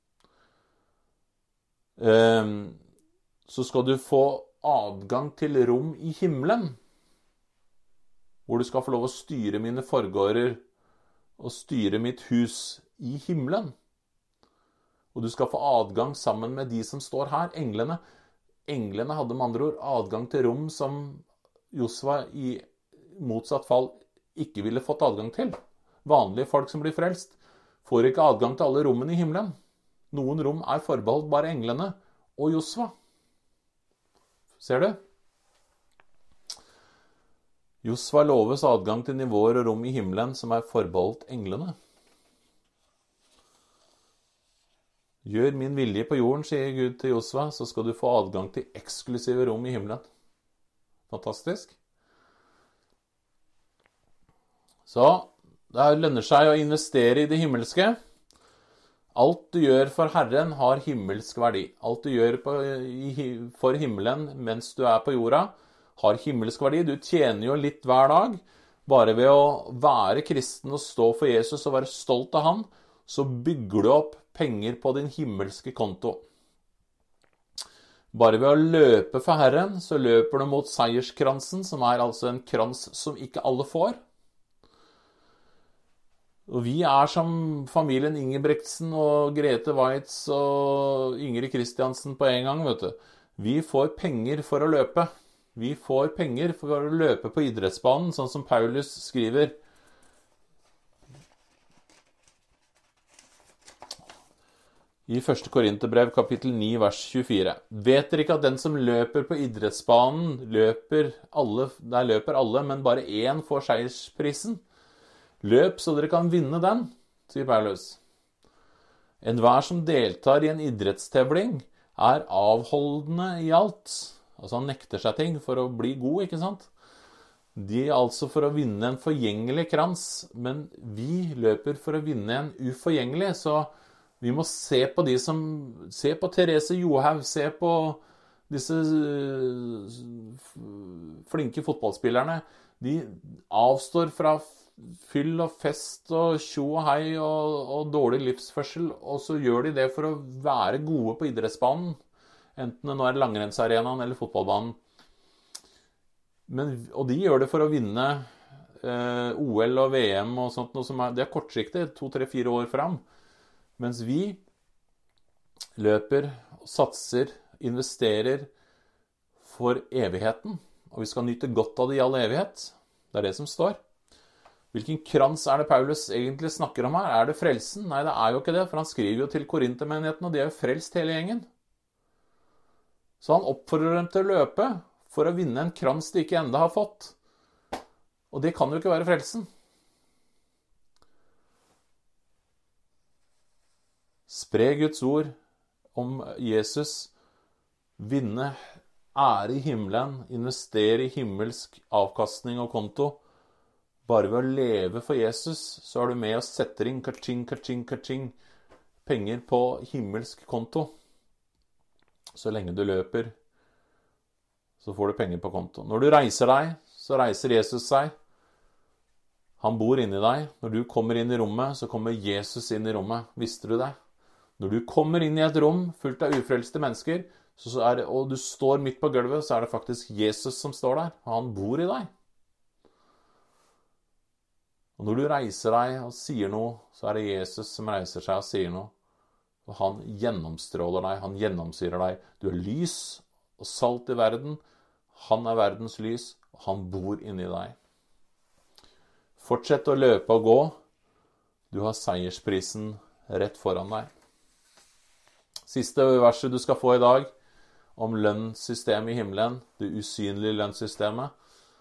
så skal du få adgang til rom i himmelen, hvor du skal få lov å styre mine forgårder og styre mitt hus i himmelen. Og du skal få adgang sammen med de som står her, englene. Englene hadde med andre ord adgang til rom som Josva i motsatt fall ikke ville fått adgang til. Vanlige folk som blir frelst får ikke adgang til alle rommene i himmelen. Noen rom er forbeholdt bare englene og Josva. Ser du? Josva loves adgang til nivåer og rom i himmelen som er forbeholdt englene. Gjør min vilje på jorden, sier Gud til Josva, så skal du få adgang til eksklusive rom i himmelen. Fantastisk. Så det lønner seg å investere i det himmelske. Alt du gjør for Herren har himmelsk verdi. Alt du gjør på, i, for himmelen mens du er på jorda, har himmelsk verdi. Du tjener jo litt hver dag. Bare ved å være kristen og stå for Jesus og være stolt av han, så bygger du opp penger på din himmelske konto. Bare ved å løpe for Herren, så løper du mot seierskransen, som er altså en krans som ikke alle får. Og vi er som familien Ingebretsen og Grete Weitz og Ingrid Kristiansen på en gang, vet du. Vi får penger for å løpe. Vi får penger for å løpe på idrettsbanen, sånn som Paulus skriver. I første Korinterbrev, kapittel ni, vers tjuefire. Vet dere ikke at den som løper på idrettsbanen, løper alle, der løper alle, men bare én får seiersprisen? Løp så dere kan vinne den, sier Paulus. Enhver som deltar i en idrettstevling er avholdende i alt. Altså han nekter seg ting for å bli god, ikke sant? De er altså for å vinne en forgjengelig krans, men vi løper for å vinne en uforgjengelig, så vi må se på de som, se på Therese Johaug, se på disse flinke fotballspillerne. De avstår fra fyll og fest og tjo og hei og, og dårlig livsførsel, og så gjør de det for å være gode på idrettsbanen, enten det nå er langrennsarenaen eller fotballbanen. Men, og de gjør det for å vinne eh, O L og V M og sånt, noe som er, det er kortsiktig, to, tre, fire år frem. Mens vi løper, satser, investerer for evigheten, og vi skal nyte godt av det i all evighet. Det er det som står. Hvilken krans er det Paulus egentlig snakker om her? Er det frelsen? Nei, det er jo ikke det, for han skriver jo til Korintermenigheten, og de er jo frelst hele gjengen. Så han oppfordrer dem til å løpe for å vinne en krans de ikke enda har fått. Og det kan jo ikke være frelsen. Spre Guds ord om Jesus, vinne ære i himmelen, investere i himmelsk avkastning og konto. Bare ved å leve for Jesus, så er du med og setter inn kaching, kaching, kaching, penger på himmelsk konto. Så lenge du løper, så får du penger på konto. Når du reiser deg, så reiser Jesus seg. Han bor inni deg. Når du kommer inn i rommet, så kommer Jesus inn i rommet. Visste du det? Når du kommer inn i et rom fullt av ufrelste mennesker, så er det, og du står midt på gulvet, så er det faktisk Jesus som står der, og han bor i deg. Og når du reiser deg og sier noe, så er det Jesus som reiser seg og sier noe. Og han gjennomstråler deg, han gjennomsyrer deg. Du er lys og salt i verden, han er verdens lys, og han bor inni deg. Fortsett å løpe og gå. Du har seiersprisen rett foran deg. Siste verset du skal få i dag, om lønnssystemet i himmelen, det usynlige lønnssystemet.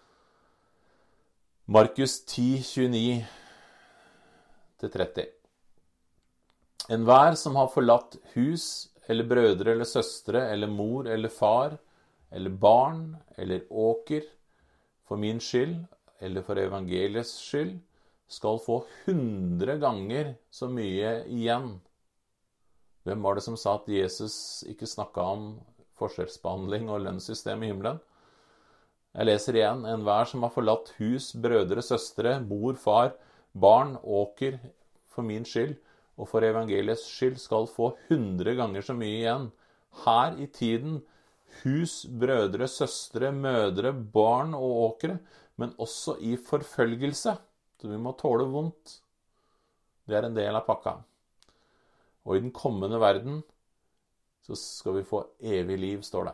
Markus ti, tjueni til tretti. Enhver som har forlatt hus, eller brødre, eller søstre, eller mor, eller far, eller barn, eller åker, for min skyld, eller for evangeliets skyld, skal få hundre ganger så mye igjen. Hvem var det som sa at Jesus ikke snakket om forskjellsbehandling og lønnssystem i himmelen? Jeg leser igjen: enhver som har forlatt hus, brødre, søstre, mor, far, barn, åker, for min skyld og for evangeliets skyld, skal få hundre ganger så mye igjen. Her i tiden, hus, brødre, søstre, mødre, barn og åkere, men også i forfølgelse. Så vi må tåle vondt. Det er en del av pakka. Og i den kommende verden så skal vi få evig liv, står det.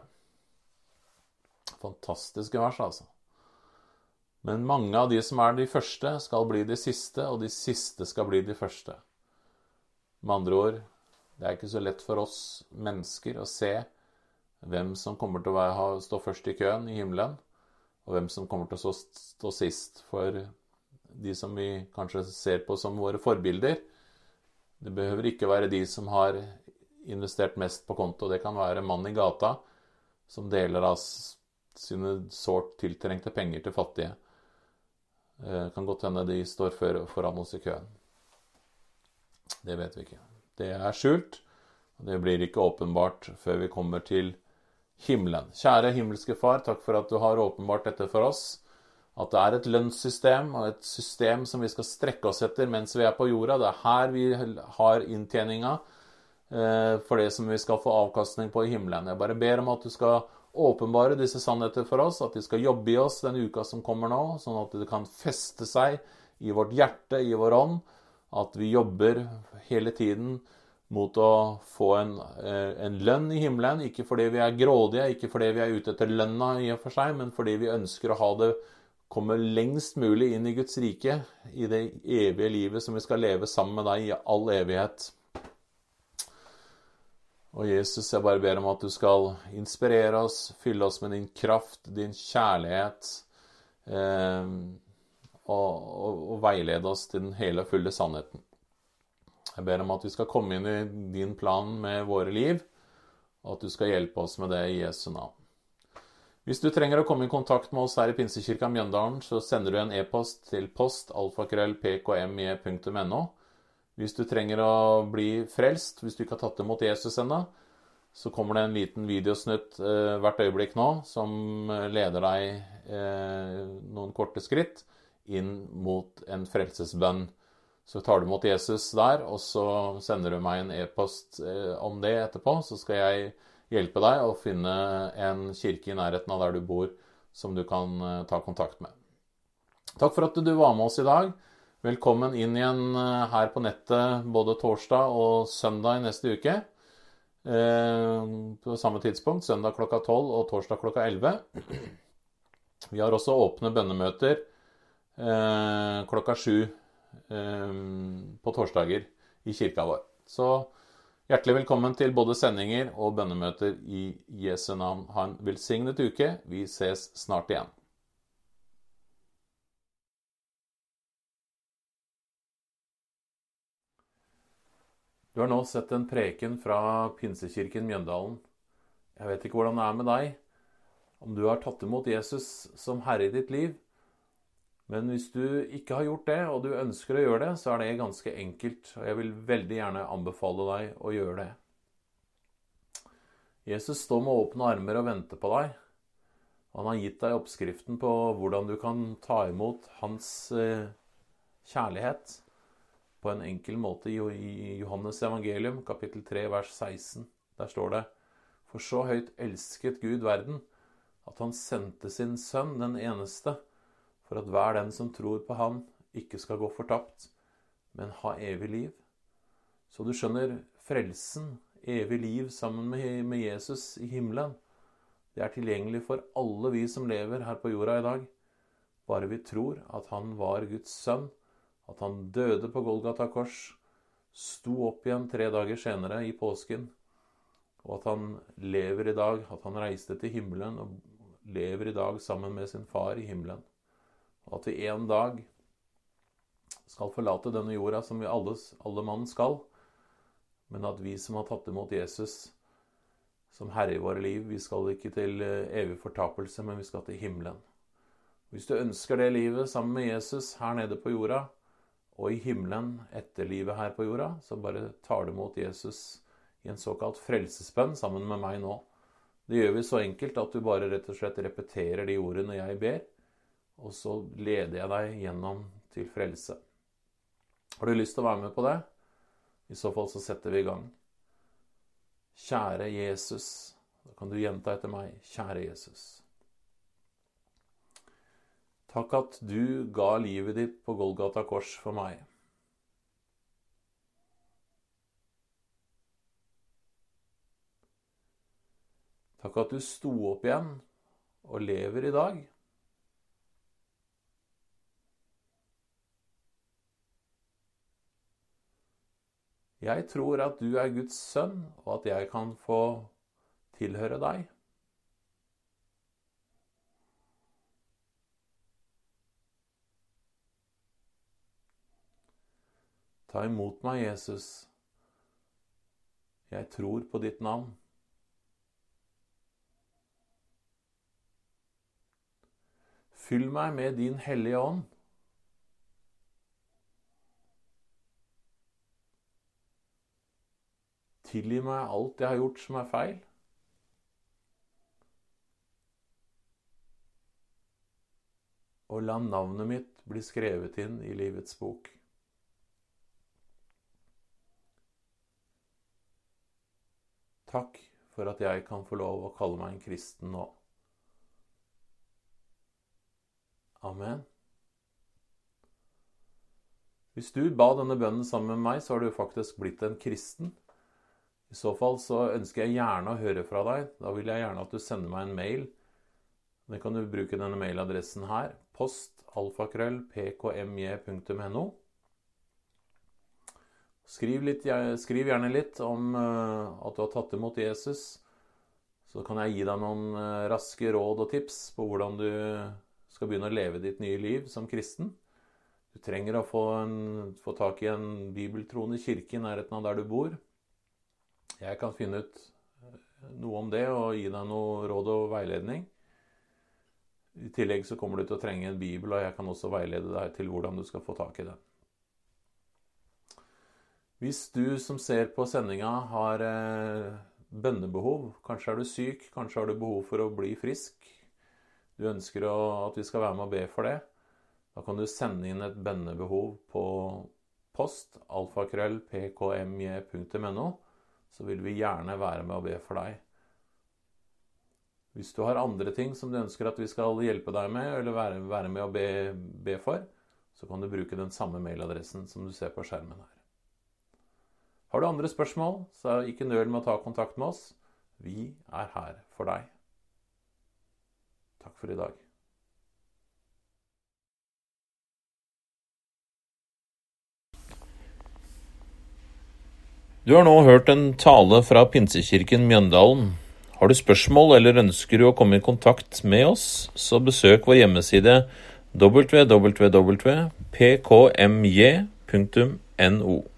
Fantastiske vers, altså. Men mange av de som er de første, skal bli de siste, og de siste skal bli de første. Med andre ord, det er ikke så lett for oss mennesker å se hvem som kommer til å være, stå først i køen i himmelen, og hvem som kommer til å stå sist. For de som vi kanskje ser på som våre forbilder, det behøver ikke være de som har investert mest på konto. Det kan være mann i gata som deler av sine sårt tiltrengte penger til fattige. Det kan godt hende de står foran oss i køen. Det vet vi ikke. Det er skjult, og det blir ikke åpenbart før vi kommer til himmelen. Kjære himmelske Far, takk for at du har åpenbart dette for oss. At det er et lønnssystem, og et system som vi skal strekke oss etter mens vi er på jorda. Det er her vi har inntjeninga for det som vi skal få avkastning på i himmelen. Jeg bare ber om at du skal åpenbare disse sannheter for oss, at de skal jobbe i oss den uka som kommer nå, sånn at det kan feste seg i vårt hjerte, i vår ånd, at vi jobber hele tiden mot å få en, en lønn i himmelen, ikke fordi vi er grådige, ikke fordi vi er ute etter lønna i og for seg, men fordi vi ønsker å ha det, komme lengst mulig inn i Guds rike, i det evige livet som vi skal leve sammen med deg i all evighet. Og Jesus, jeg bare ber om at du skal inspirere oss, fylle oss med din kraft, din kjærlighet, eh, og, og, og veilede oss til den hele og fulle sannheten. Jeg ber om at vi skal komme inn i din plan med våre liv, og at du skal hjelpe oss med det i Jesu navn. Hvis du trenger å komme i kontakt med oss her i Pinsekirka Mjøndalen, så sender du en e-post til post alfakrøll p k m e punktum n o. Hvis du trenger å bli frelst, hvis du ikke har tatt imot Jesus ennå, så kommer det en liten videosnutt eh, hvert øyeblikk nå, som leder deg eh, noen korte skritt inn mot en frelsesbønn. Så tar du imot Jesus der, og så sender du meg en e-post eh, om det etterpå, så skal jeg hjelpe deg å finne en kirke i nærheten av der du bor, som du kan eh, ta kontakt med. Takk for at du var med oss i dag. Velkommen inn igjen her på nettet både torsdag og søndag i neste uke. Eh, på samme tidspunkt, søndag klokka tolv og torsdag klokka elleve. Vi har også åpne bønnemøter eh, klokka sju eh, på torsdager i kirka vår. Så hjertelig velkommen til både sendinger og bønnemøter i Jesu navn. Ha en velsignet uke. Vi ses snart igjen. Du har nå sett en preken fra Pinsekirken Mjøndalen. Jeg vet ikke hvordan det er med deg, om du har tatt imot Jesus som herre i ditt liv. Men hvis du ikke har gjort det, og du ønsker å gjøre det, så er det ganske enkelt, og jeg vil veldig gjerne anbefale deg å gjøre det. Jesus står med åpne armer og venter på deg. Han har gitt deg oppskriften på hvordan du kan ta imot hans kjærlighet på en enkel måte i Johannes evangelium, kapittel tre, vers seksten. Der står det: For så høyt elsket Gud verden, at han sendte sin sønn, den eneste, for at hver den som tror på han, ikke skal gå fortapt, men ha evig liv. Så du skjønner, frelsen, evig liv sammen med Jesus i himmelen, det er tilgjengelig for alle vi som lever her på jorda i dag. Bare vi tror at han var Guds sønn, at han døde på Golgata kors, sto opp igjen tre dager senere i påsken, og at han lever i dag, at han reiste til himmelen og lever i dag sammen med sin far i himmelen. Og at vi en dag skal forlate denne jorda som vi alle, alle mann skal, men at vi som har tatt imot Jesus som herre i våre liv, vi skal ikke til evig fortapelse, men vi skal til himmelen. Hvis du ønsker det livet sammen med Jesus her nede på jorda, og i himmelen etter livet her på jorda, så bare tar du imot Jesus i en såkalt frelsesbønn sammen med meg nå. Det gjør vi så enkelt at du bare rett og slett repeterer de ordene jeg ber, og så leder jeg deg gjennom til frelse. Har du lyst til å være med på det? I så fall så setter vi i gang. Kjære Jesus, da kan du gjenta etter meg, kjære Jesus. Takk at du ga livet ditt på Golgata kors for meg. Takk at du sto opp igjen og lever i dag. Jeg tror at du er Guds sønn, og at jeg kan få tilhøre deg. Ta imot meg, Jesus. Jeg tror på ditt navn. Fyll meg med din hellige ånd. Tilgi meg alt jeg har gjort som er feil. Og la navnet mitt bli skrevet inn i livets bok. Takk for at jeg kan få lov å kalle meg en kristen nå. Amen. Hvis du ba denne bønnen sammen med meg, så har du faktisk blitt en kristen. I så fall så ønsker jeg gjerne å høre fra deg. Da vil jeg gjerne at du sender meg en mail. Da kan du bruke denne mailadressen her, post alfakrøll p k m j punktum n o. Skriv, litt, skriv gjerne litt om uh, at du har tatt imot Jesus. Så kan jeg gi deg noen uh, raske råd og tips på hvordan du skal begynne å leve ditt nye liv som kristen. Du trenger å få, en, få tak i en bibeltroende kirke i nærheten av der du bor. Jeg kan finne ut noe om det og gi deg noe råd og veiledning. I tillegg så kommer du til å trenge en bibel, og jeg kan også veilede deg til hvordan du skal få tak i den. Hvis du som ser på sendinga har eh, bønnebehov, kanskje er du syk, kanskje har du behov for å bli frisk, du ønsker å, at vi skal være med og be for det, da kan du sende inn et bønnebehov på post alfakrøll p k m j punktum n o, så vil vi gjerne være med og be for deg. Hvis du har andre ting som du ønsker at vi skal hjelpe deg med, eller være, være med og be, be for, så kan du bruke den samme mailadressen som du ser på skjermen her. Har du andre spørsmål, så ikke nøl med å ta kontakt med oss. Vi er her for deg. Takk for i dag. Du har nå hørt en tale fra Pinsekirken Mjøndalen. Har du spørsmål eller ønsker du å komme i kontakt med oss, så besøk vår hjemmeside w w w punktum p k m j punktum n o.